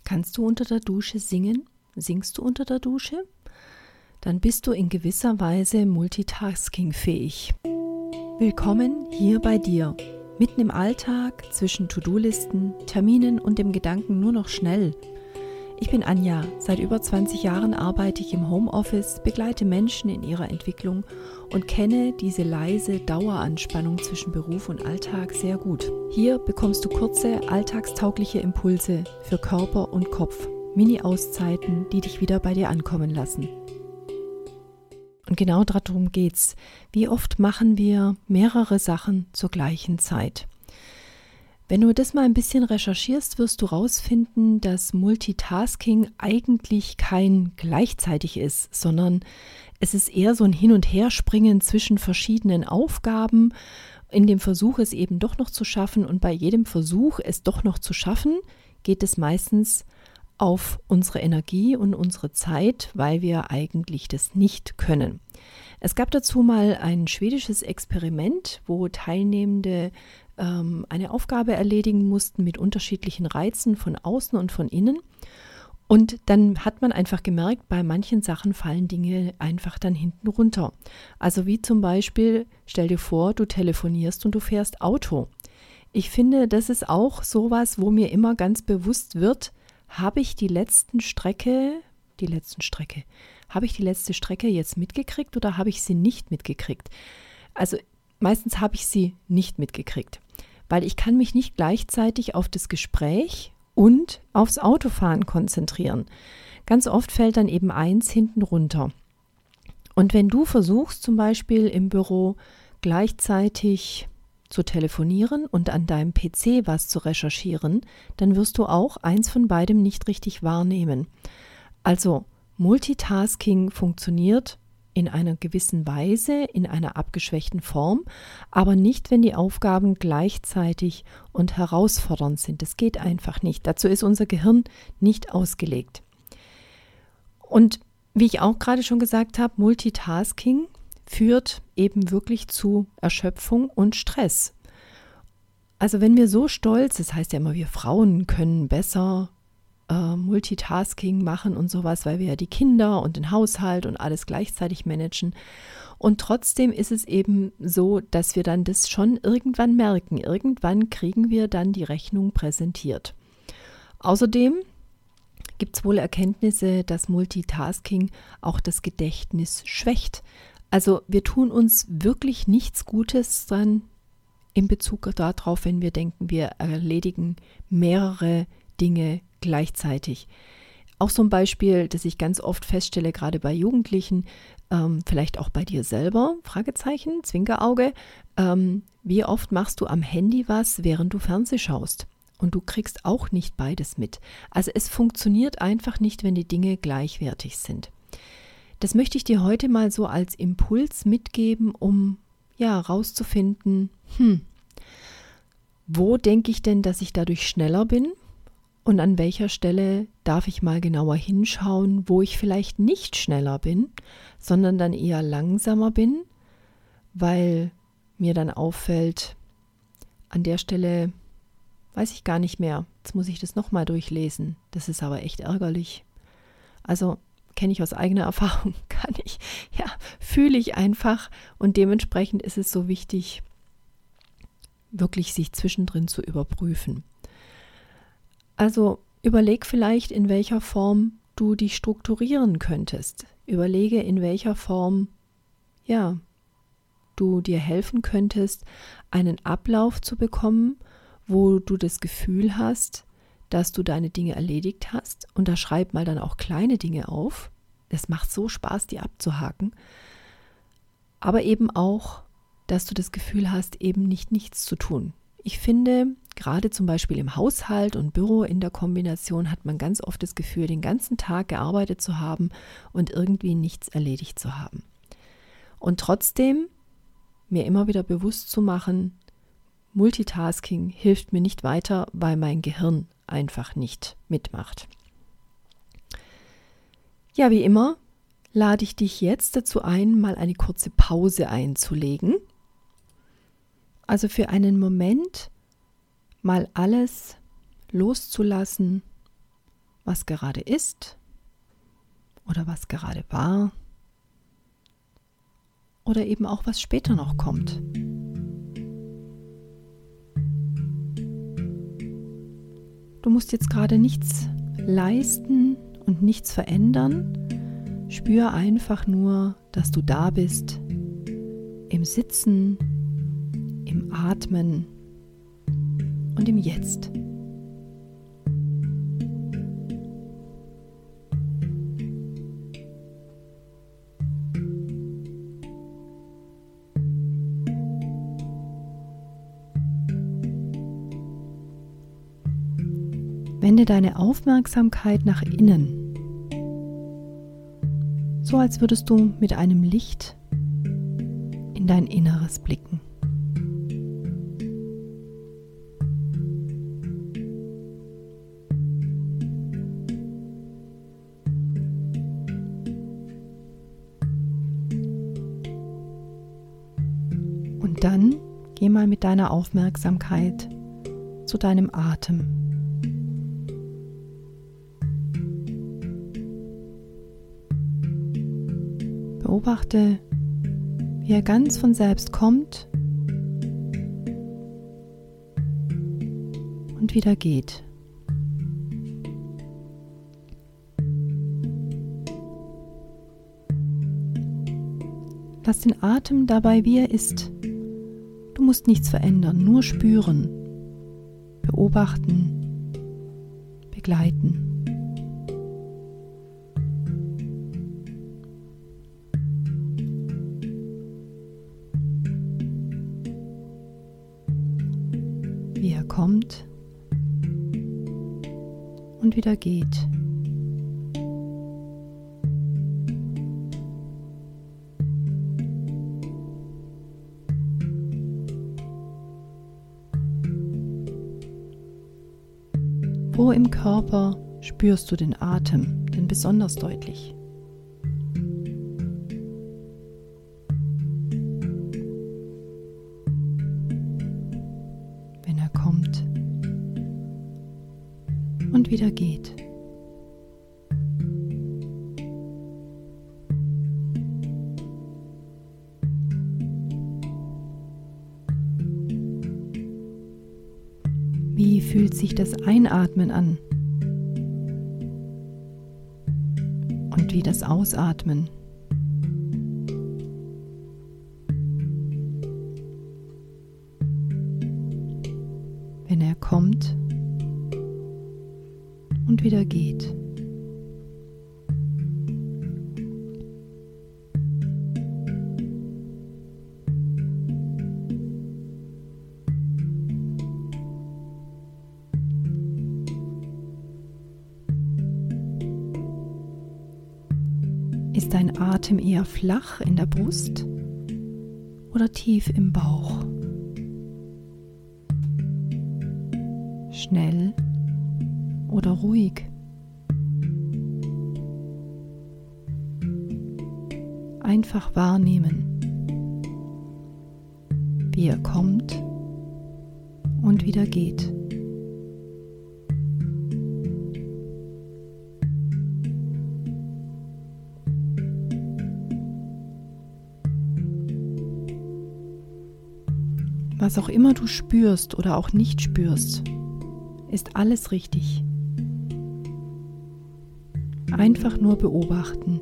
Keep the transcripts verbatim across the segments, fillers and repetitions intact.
Kannst du unter der Dusche singen? Singst du unter der Dusche? Dann bist du in gewisser Weise multitaskingfähig. Willkommen hier bei dir, mitten im Alltag, zwischen To-Do-Listen, Terminen und dem Gedanken nur noch schnell. Ich bin Anja, seit über zwanzig Jahren arbeite ich im Homeoffice, begleite Menschen in ihrer Entwicklung und kenne diese leise Daueranspannung zwischen Beruf und Alltag sehr gut. Hier bekommst du kurze, alltagstaugliche Impulse für Körper und Kopf, Mini-Auszeiten, die dich wieder bei dir ankommen lassen. Und genau darum geht's. Wie oft machen wir mehrere Sachen zur gleichen Zeit? Wenn du das mal ein bisschen recherchierst, wirst du rausfinden, dass Multitasking eigentlich kein gleichzeitig ist, sondern es ist eher so ein Hin- und Herspringen zwischen verschiedenen Aufgaben, in dem Versuch, es eben doch noch zu schaffen. Und bei jedem Versuch, es doch noch zu schaffen, geht es meistens auf unsere Energie und unsere Zeit, weil wir eigentlich das nicht können. Es gab dazu mal ein schwedisches Experiment, wo Teilnehmende ähm, eine Aufgabe erledigen mussten mit unterschiedlichen Reizen von außen und von innen. Und dann hat man einfach gemerkt, bei manchen Sachen fallen Dinge einfach dann hinten runter. Also wie zum Beispiel, stell dir vor, du telefonierst und du fährst Auto. Ich finde, das ist auch sowas, wo mir immer ganz bewusst wird, habe ich die letzten Strecke, die letzten Strecke, habe ich die letzte Strecke jetzt mitgekriegt oder habe ich sie nicht mitgekriegt? Also meistens habe ich sie nicht mitgekriegt, weil ich kann mich nicht gleichzeitig auf das Gespräch und aufs Autofahren konzentrieren. Ganz oft fällt dann eben eins hinten runter. Und wenn du versuchst zum Beispiel im Büro gleichzeitig zu telefonieren und an deinem P C was zu recherchieren, dann wirst du auch eins von beidem nicht richtig wahrnehmen. Also Multitasking funktioniert in einer gewissen Weise, in einer abgeschwächten Form, aber nicht, wenn die Aufgaben gleichzeitig und herausfordernd sind. Das geht einfach nicht. Dazu ist unser Gehirn nicht ausgelegt. Und wie ich auch gerade schon gesagt habe, Multitasking führt eben wirklich zu Erschöpfung und Stress. Also wenn wir so stolz, das heißt ja immer, wir Frauen können besser äh, Multitasking machen und sowas, weil wir ja die Kinder und den Haushalt und alles gleichzeitig managen. Und trotzdem ist es eben so, dass wir dann das schon irgendwann merken. Irgendwann kriegen wir dann die Rechnung präsentiert. Außerdem gibt es wohl Erkenntnisse, dass Multitasking auch das Gedächtnis schwächt. Also wir tun uns wirklich nichts Gutes dann in Bezug darauf, wenn wir denken, wir erledigen mehrere Dinge gleichzeitig. Auch so ein Beispiel, das ich ganz oft feststelle, gerade bei Jugendlichen, ähm, vielleicht auch bei dir selber, Fragezeichen, Zwinkerauge, ähm, wie oft machst du am Handy was, während du Fernseh schaust? Und du kriegst auch nicht beides mit. Also es funktioniert einfach nicht, wenn die Dinge gleichwertig sind. Das möchte ich dir heute mal so als Impuls mitgeben, um ja rauszufinden, hm, wo denke ich denn, dass ich dadurch schneller bin und an welcher Stelle darf ich mal genauer hinschauen, wo ich vielleicht nicht schneller bin, sondern dann eher langsamer bin, weil mir dann auffällt, an der Stelle weiß ich gar nicht mehr, jetzt muss ich das nochmal durchlesen, das ist aber echt ärgerlich. Also kenne ich aus eigener Erfahrung, kann ich, ja, fühle ich einfach und dementsprechend ist es so wichtig, wirklich sich zwischendrin zu überprüfen. Also überleg vielleicht, in welcher Form du dich strukturieren könntest. Überlege, in welcher Form, ja, du dir helfen könntest, einen Ablauf zu bekommen, wo du das Gefühl hast, dass du deine Dinge erledigt hast, und da schreib mal dann auch kleine Dinge auf. Es macht so Spaß, die abzuhaken. Aber eben auch, dass du das Gefühl hast, eben nicht nichts zu tun. Ich finde, gerade zum Beispiel im Haushalt und Büro in der Kombination hat man ganz oft das Gefühl, den ganzen Tag gearbeitet zu haben und irgendwie nichts erledigt zu haben. Und trotzdem mir immer wieder bewusst zu machen, Multitasking hilft mir nicht weiter, weil mein Gehirn einfach nicht mitmacht. Ja, wie immer lade ich dich jetzt dazu ein, mal eine kurze Pause einzulegen. Also für einen Moment mal alles loszulassen, was gerade ist oder was gerade war oder eben auch was später noch kommt. Du musst jetzt gerade nichts leisten und nichts verändern. Spür einfach nur, dass du da bist, im Sitzen, im Atmen und im Jetzt. Wende deine Aufmerksamkeit nach innen, so als würdest du mit einem Licht in dein Inneres blicken. Und dann geh mal mit deiner Aufmerksamkeit zu deinem Atem. Beobachte, wie er ganz von selbst kommt und wieder geht. Lass den Atem dabei, wie er ist. Du musst nichts verändern, nur spüren, beobachten, begleiten. Wie er kommt und wieder geht. Wo im Körper spürst du den Atem denn besonders deutlich? Wenn er kommt und wieder geht. Wie fühlt sich das Einatmen an? Und wie das Ausatmen? Wenn er kommt und wieder geht. Ist dein Atem eher flach in der Brust oder tief im Bauch? Schnell oder ruhig? Einfach wahrnehmen, wie er kommt und wieder geht. Was auch immer du spürst oder auch nicht spürst, ist alles richtig. Einfach nur beobachten.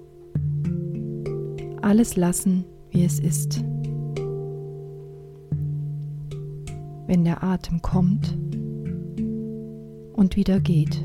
Alles lassen, wie es ist. Wenn der Atem kommt und wieder geht.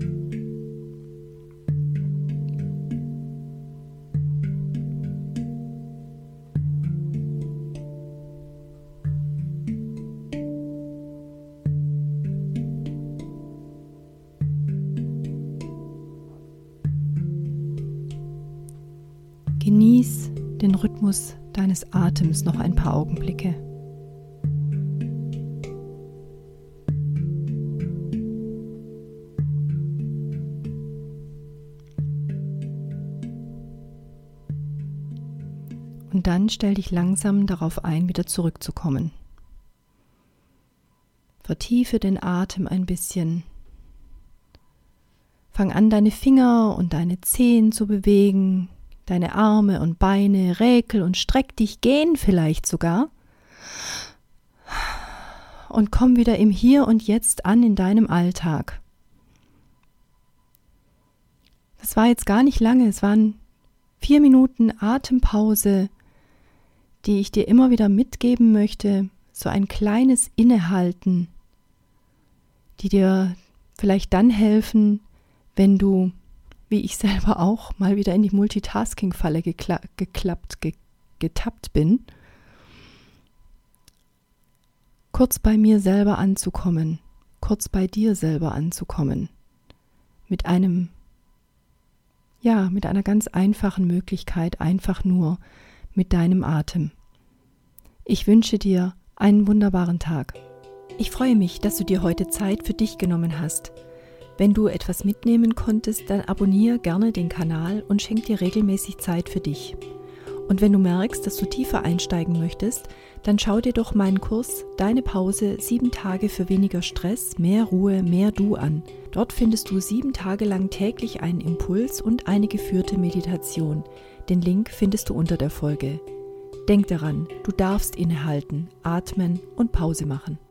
Genieß den Rhythmus deines Atems noch ein paar Augenblicke. Und dann stell dich langsam darauf ein, wieder zurückzukommen. Vertiefe den Atem ein bisschen. Fang an, deine Finger und deine Zehen zu bewegen, deine Arme und Beine, räkel und streck dich, gehen vielleicht sogar. Und komm wieder im Hier und Jetzt an in deinem Alltag. Das war jetzt gar nicht lange, es waren vier Minuten Atempause, die ich dir immer wieder mitgeben möchte, so ein kleines Innehalten, die dir vielleicht dann helfen, wenn du, wie ich selber auch, mal wieder in die Multitasking-Falle gekla- geklappt, ge- getappt bin, kurz bei mir selber anzukommen, kurz bei dir selber anzukommen, mit einem, ja, mit einer ganz einfachen Möglichkeit, einfach nur mit deinem Atem. Ich wünsche dir einen wunderbaren Tag. Ich freue mich, dass du dir heute Zeit für dich genommen hast. Wenn du etwas mitnehmen konntest, dann abonniere gerne den Kanal und schenk dir regelmäßig Zeit für dich. Und wenn du merkst, dass du tiefer einsteigen möchtest, dann schau dir doch meinen Kurs Deine Pause, sieben Tage für weniger Stress, mehr Ruhe, mehr Du an. Dort findest du sieben Tage lang täglich einen Impuls und eine geführte Meditation. Den Link findest du unter der Folge. Denk daran, du darfst innehalten, atmen und Pause machen.